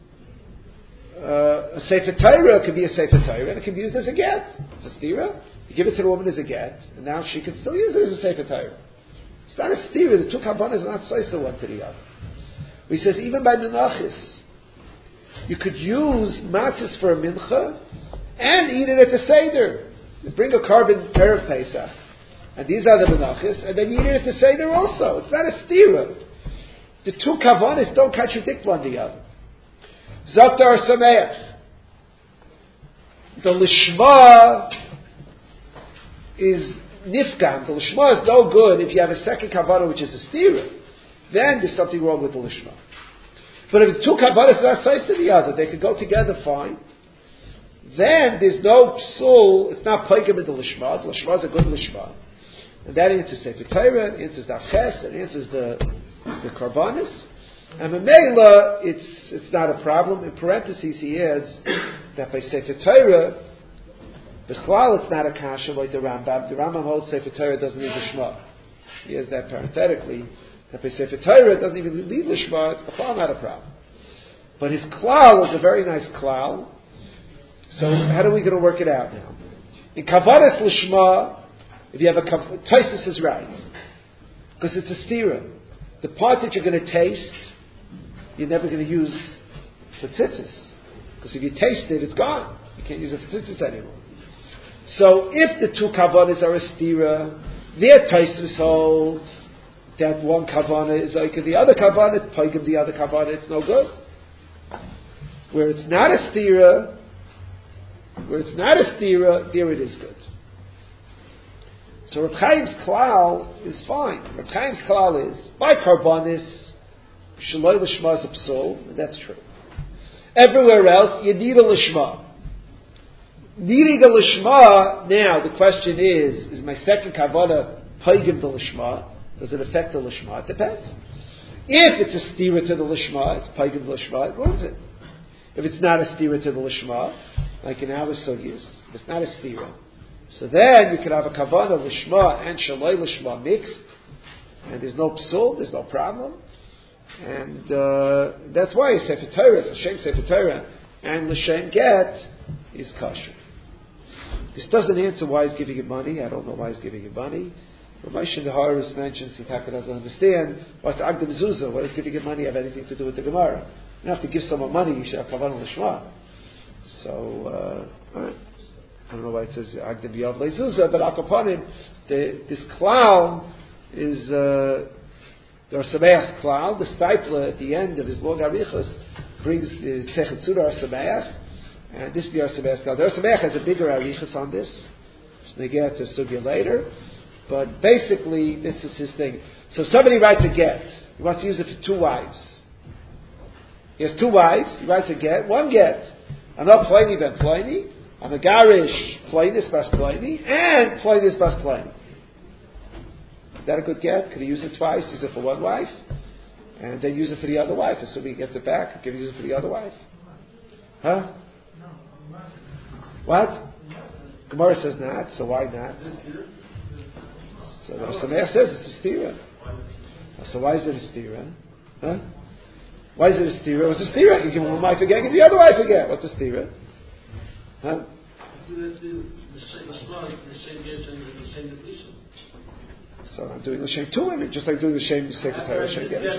sefer Torah could be a sefer Torah and it can be used as a get. It's a stira. You give it to the woman as a get, and now she can still use it as a sefer Torah. It's not a stira. The two kavanas are not soiser one to the other. He says even by menachis, you could use matzahs for a mincha and eat it at the seder. You bring a carbon erev Pesach, and these are the menachis, and then you eat it at the seder also. It's not a stira. The two kavanas don't contradict one the other. Zaktar Sameach. The lishma is nifkan. The lishma is no good if you have a second kavanah which is a stira. Then there's something wrong with the lishma. But if the two kavanas are not sides to the other, they could go together fine. Then there's no psul. It's not paigim in the lishma. The lishma is a good lishma, and that answers sefer Torah, it answers the ches, it answers the karbanis. And Mamela, it's not a problem. In parentheses, he adds that by sefer Torah, B'chlal, it's not a kasha like the Rambam. The Rambam holds sefer Torah doesn't need the shema. He has that parenthetically. That by sefer Torah doesn't even need the shema. It's B'chlal, not a problem. But his klal is a very nice klal. So how are we going to work it out now? In kavanas l'shma, if you have a Taisus is right, because it's a stira. The part that you're going to taste, you're never going to use for tzitzis. Because if you taste it, it's gone. You can't use it for tzitzis anymore. So if the two kavanas are a stira, their Taisus holds that one kavana is like the other kavana, it's paigim the other kavana, it's no good. Where it's not a stira, there it is good. So Reb Chaim's klal is fine. Reb Chaim's klal is, by karbanis, shaloi l'shma is a psul, and that's true. Everywhere else, you need a lishma. Needing a lishma, now the question is my second kavana paigim the lishma? Does it affect the lishma? It depends. If it's a stira to the lishma, it's paigim the lishma, it ruins it. If it's not a stira to the lishma, like in our sugyas, it's not a stira. So then you could have a kavana lishma and shaloi lishma mixed, and there's no psul, there's no problem, and that's why sefer Torah, l'shem sefer Torah, and l'shem get is kosher. This doesn't answer why he's giving you money. I don't know why he's giving you money. Ramesh the Horus mentions he doesn't understand what's Agdam Zuzah. What is giving you money have anything to do with the Gemara? You don't have to give someone money. You should have kavana lishma. So, all right. I don't know why it says Agdam Yav Leizuzah, but Akapanim, this klal is the Or Sameach's klal. The Stipler at the end of his long arichos brings the Tzechet Suda Or Sameach, and this is the Or Sameach's klal. The Or Sameach has a bigger arichos on this, so they get to sugya later. But basically, this is his thing. So if somebody writes a get, he wants to use it for two wives. He has two wives. He writes a get, one get. I'm not Pliny ben Pliny. I'm a garish Plainis bas Pliny and Plainis bas Pliny. Is that a good get? Could he use it twice? Use it for one wife, and then use it for the other wife. Assuming he gets it back, can he use it for the other wife? Huh? What? Gemara says not. So why not? So the Sameach says it's a stira. So why is it a stira? Huh? Why is it a stira? What's a stira? I can give one wife again, give the other wife again. What's a stira? Huh? The same gauge and the same decision. So I'm doing the same to women, just like doing the same secretary.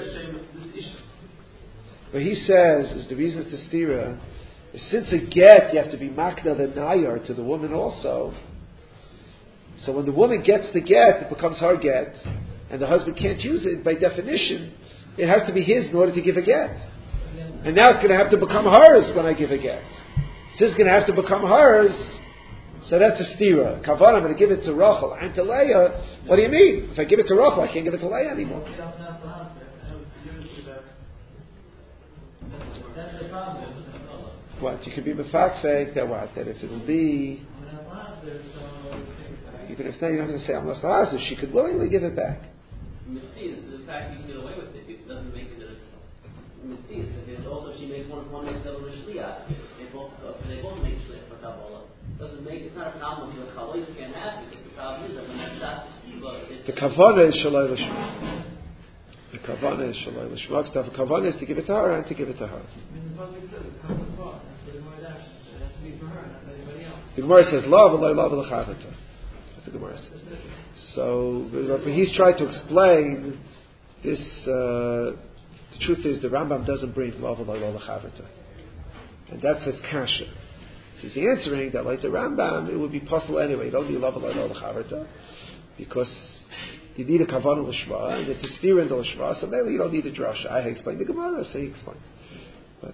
What he says is the reason it's a stira is since a get, you have to be makna the nayar to the woman also. So when the woman gets the get, it becomes her get, and the husband can't use it. By definition, it has to be his in order to give a get. And now it's going to have to become hers when I give a get. So it's going to have to become hers. So that's a stira. Kavan, I'm going to give it to Rachel and to Leah. What do you mean? If I give it to Rachel, I can't give it to Leah anymore. What? You could be mefakfek that what? That if it'll be, you could extend. You don't have to say I'm not lazar. She could willingly give it back. Mitzias, the fact you can get away with it, it doesn't make it that it's Mitzias. If also she makes one makes the other shliach. They both make shliach for Kabbalah. Doesn't make it's not a problem that Chalais can't have it. The problem is that when that's not the kavanah is shalai l'shma. The kavanah is shalai l'shma. The kavanah is to give it to her and to give it to her. The Gemara says love l'chavata. That's the Gemara says. So he's trying to explain this. The truth is the Rambam doesn't bring love l'chavata, and that's his kasha. So he's answering that like the Rambam, it would be possible anyway. You don't need love l'chavata because you need a kavanah l'shma, and it's a steer in the l'shma. So maybe you don't need a drasha. I explained the Gemara, so he explained. But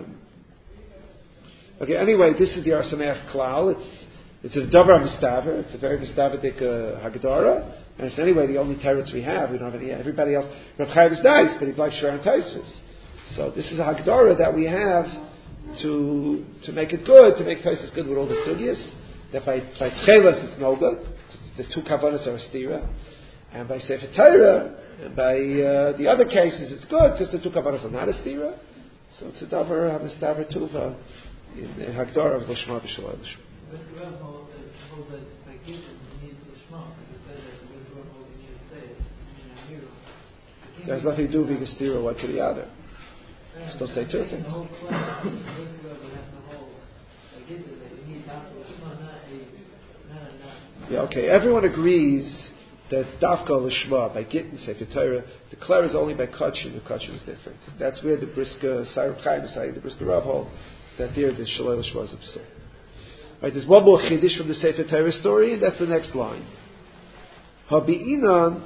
okay. Anyway, this is the Arsameach Klal. It's a davar mistaver. It's a very mistavedik hagdara, and it's anyway the only teretz we have. We don't have any. Everybody else. Rav Chaim is nice, but he likes Shara and Taisus. So this is a hagdara that we have to make it good, to make Taisus good with all the sugyas. That by tchelas it's no good. The two kavanas are a stira, and by Sefer Torah and by the other cases it's good because the two kavanas are not a stira. So it's a davar mistaver tuva in the hagdara of l'shma b'shalai l'shma. It has nothing to do with being a stira one to the other. Still say two things. Yeah, okay. Everyone agrees that dafka l'shma by gittin sefer Torah, the clear is only by kachin. The kachin is different. That's where the briska Sarab Chaim decided, the briska Rav hold that there the shalai l'shma is absurd. Right, there's one more chiddush from the Sefer Torah story, and that's the next line. Habi'inan.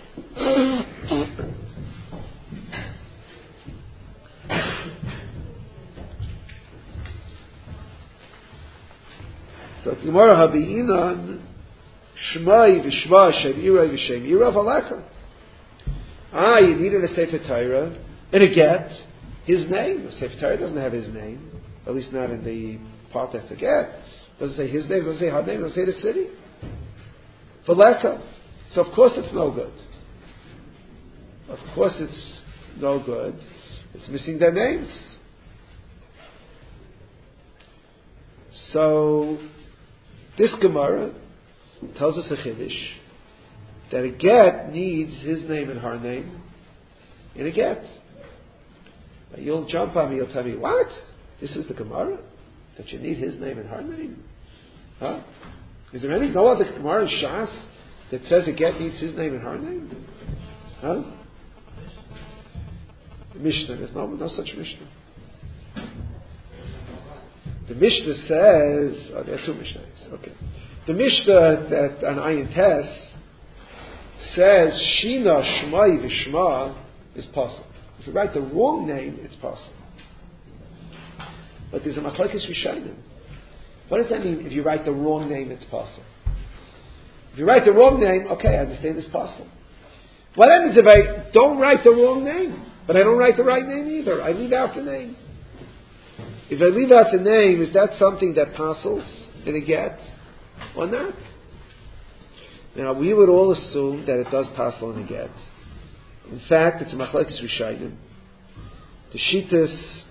So Gemara Habi'inan Shmai v'Shma Shem Ira v'Shem Ira v'Alaka. You needed a Sefer Torah and a get his name. The Sefer Torah doesn't have his name, at least not in the part that's a get. Doesn't say his name, doesn't say her name, doesn't say the city. V'Alaka. So of course it's no good. Of course it's no good. It's missing their names. So this Gemara tells us a chiddush that a get needs his name and her name in a get. Now you'll jump on me, you'll tell me, what? This is the Gemara? That you need his name and her name? Huh? Is there no other Gemara in Shas that says a get needs his name and her name? Huh? The Mishnah, there's no such Mishnah. The Mishnah says, there are two Mishnahs, okay. The Mishnah that on Ayin Tes says, Shina Shmai V'Shma is possible. If you write the wrong name, it's possible. But there's a machlokes Rishonim. What does that mean? If you write the wrong name, it's possible. If you write the wrong name, okay, I understand it's possible. What happens if I don't write the wrong name, but I don't write the right name either? I leave out the name. If I leave out the name, is that something that passes in a get or not? Now, we would all assume that it does pass in a get. In fact, it's a machlokes Rishonim. The Shittas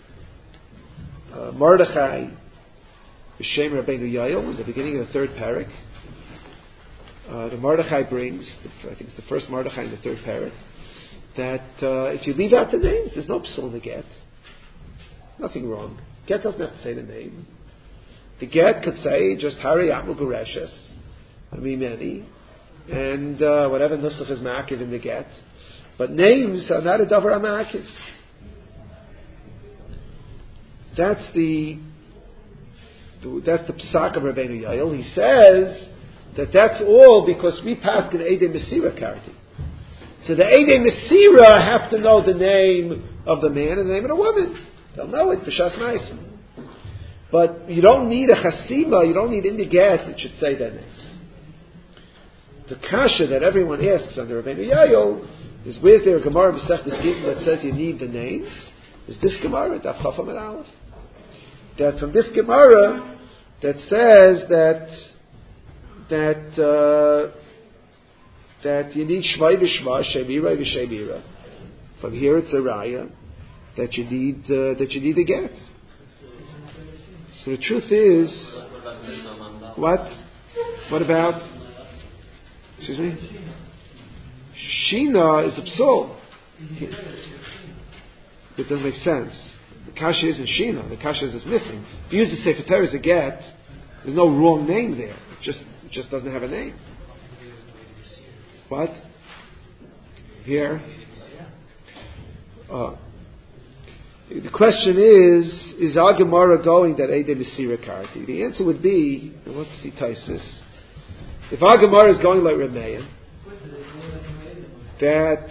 Mordechai B'Shem Rabbeinu Yael in the beginning of the third parak the Mordechai brings, I think it's the first Mordechai in the third parak, that if you leave out the names, there's no psul in the get. Nothing wrong. Get doesn't have to say the name. The get could say just Hari Atmu Gureshes, Amimeni, and whatever nusach is ma'akiv in the get. But names are not a davar ma'akiv. That's the psak of Rabbeinu Yael. He says that that's all because we pass an Eidei Mesira karti. So the Eidei Mesira have to know the name of the man and the name of the woman. They'll know it, b'shas ma'asim. But you don't need a chasima, you don't need in the get that should say their names. The kasha that everyone asks under Rabbeinu Yael is, where's there a Gemara B'Sechtes Gittin that says you need the names? Is this Gemara, Daf Chafam and Aleph? That from this Gemara that says that you need Shmai v'Shma, Shemira v'Shemira. From here it's a raya that you need a get. So the truth is, what? What about? Excuse me. Shina is a psul. It doesn't make sense. The kasha isn't Shina. The kasha is missing. If you use the Sefer Torah as a get, there's no wrong name there. It just doesn't have a name. What? Here? The question is our Gemara going that Eidei Mesira karti? The answer would be, let's see Taisus. If our Gemara is going like Rameya, that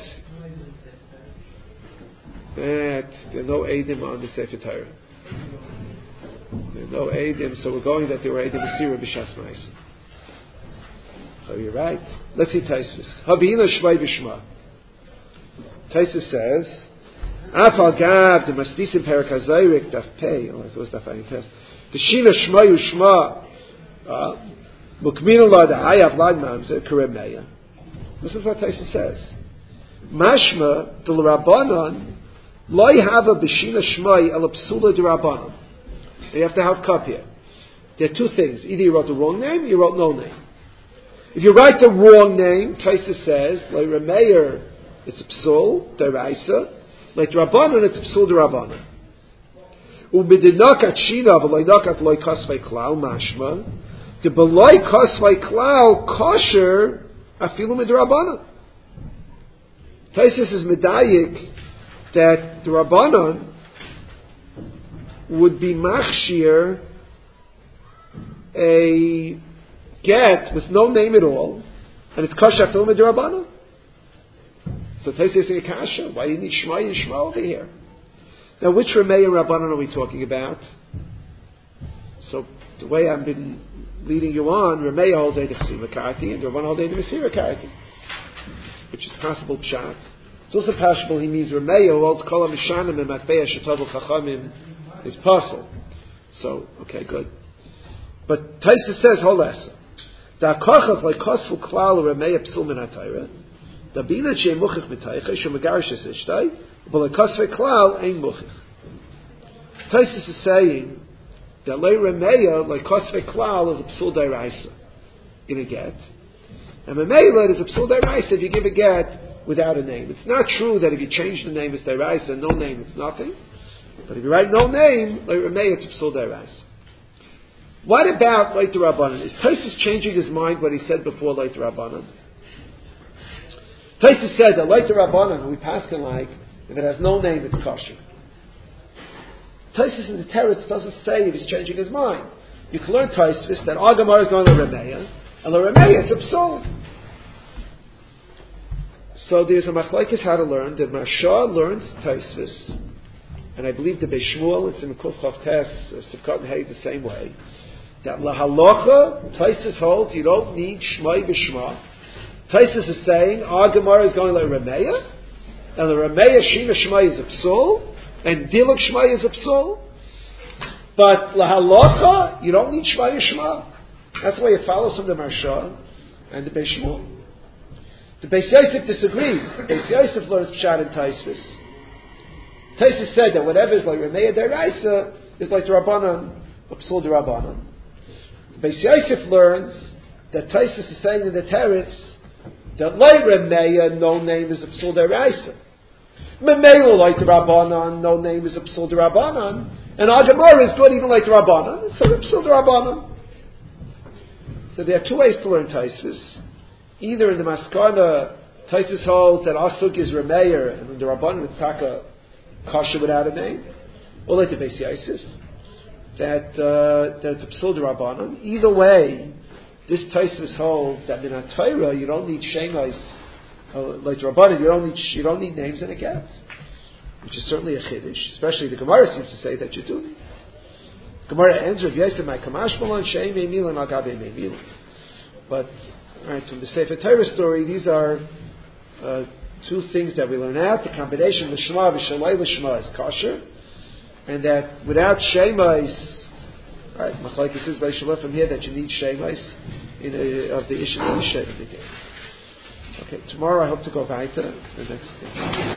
there are no Eidim on the Sefer Torah. There are no Eidim, so we're going that there were Eidim Mesira b'shas ma'asim. Oh, you're right. Let's see Taisus. Habina Shmai v'Shma. Taisus says, Afal Gav, the Mastisim Perak HaZayrik, Daf Pei, I thought it was Daf Ayin Test. The Shina Shmai U'Shma, Mukmin Allah, the Hayav Lad Mamzer, Kerem Meya. This is what Taisus says. Mashma, the Rabbanon, Loi Hava B'Shina Shmai, El Psula de Rabbanon. You have to have cup here. There are two things. Either you wrote the wrong name, or you wrote no name. If you write the wrong name, Taisus says, Loi Rameyer, it's a psul, deraisa. Like Rabbanon, it's a psul derabanan. Ubidinakat shina v'loinakat loy kasvei klal mashma. The beloy kasvei klal kosher afilu midrabanan. Taisus is medayik that the Rabbanon would be machshir a get with no name at all, and it's kosher afilu midrabanan. So Taisus is saying kasha. Why do you need Shema and Shema over here? Now, which Ramey and Rabbanon are we talking about? So the way I've been leading you on, Ramey holds Eidei Chesima Karti, and Rabbanon holds Eidei Mesira Karti, which is possible pshat. It's also possible he means Ramey holds Kol HaMishanim and Matbeya Shetavu Chachamim is possible. So okay, good. But Taisus says, hold on. Da kochas like kosfu klal Ramey psul min hatayra. The bina che muchich mitaycha shemagarish esishtai, but the kasvei klal ain't muchich. Taisus is saying that le remeya like kasvei klal is a psul deraisa in a get, and remeya is a psul deraisa if you give a get without a name. It's not true that if you change the name it's deraisa, no name it's nothing. But if you write no name, le remeya it's a psul deraisa. What about Leit Rabbanan? Is Taisus changing his mind what he said before Leit Rabbanan? Taisus said that like the Rabbanan, we paskin like, if it has no name, it's kosher. Taisus in the Teretz doesn't say if he's changing his mind. You can learn Taisus that our Gemara is going to Rameya, and the Rameya it's a psul. So there's a machlekes how to learn. The Marsha learns Taisus, and I believe the Beishmuel, it's in the Kuf Chav Tes, Sivkot and Hay the same way. That lahalacha Taisus holds you don't need Shmai v'Shma. Taisus is saying our Gemara is going like Rameya, and the Rameya Shina Shmai is a psul, and Diluk Shmai is a psul. But lahalacha, you don't need Shmai Shma. That's why it follows from the Marsha and the Beis Shmuel. The Beis Yosef disagrees. Beis Yosef learns Pshat and Taisus. Taisus said that whatever is like Rameya Deraisa is like the Rabbanan, a psul de Rabbanan. Beis Yosef learns that Taisus is saying in the Teretz that Leira Meya, no name is a Psul Deraisa. Memela like the Rabbanan, no name is a Psul Derabanan. And our Gemara is good even like the Rabbanan, so it's Psul Derabanan. So there are two ways to learn Taisus. Either in the Maskana, Taisus holds that Asuk is Remeir, and in the Rabbanan it's Taka Kasha without a name. Or like the Beis Yosef, that it's a Psul Derabanan. Either way, this Taisus holds that in a Torah you don't need Shemais, like the Rabbanan, you don't need names in a get, which is certainly a Chiddush. Especially the Gemara seems to say that you do. Gemara ends with Yosef my Kamash Malon Shem Milan Agabe Milan. But from the Sefer Torah story, these are two things that we learn out. The combination of Shema v'Shalei l'Shema is kosher, and that without Shemais, right, Machlokes says by Shalom from here that you need Shemais of the issue of the Shem. Okay, tomorrow I hope to go weiter the next thing.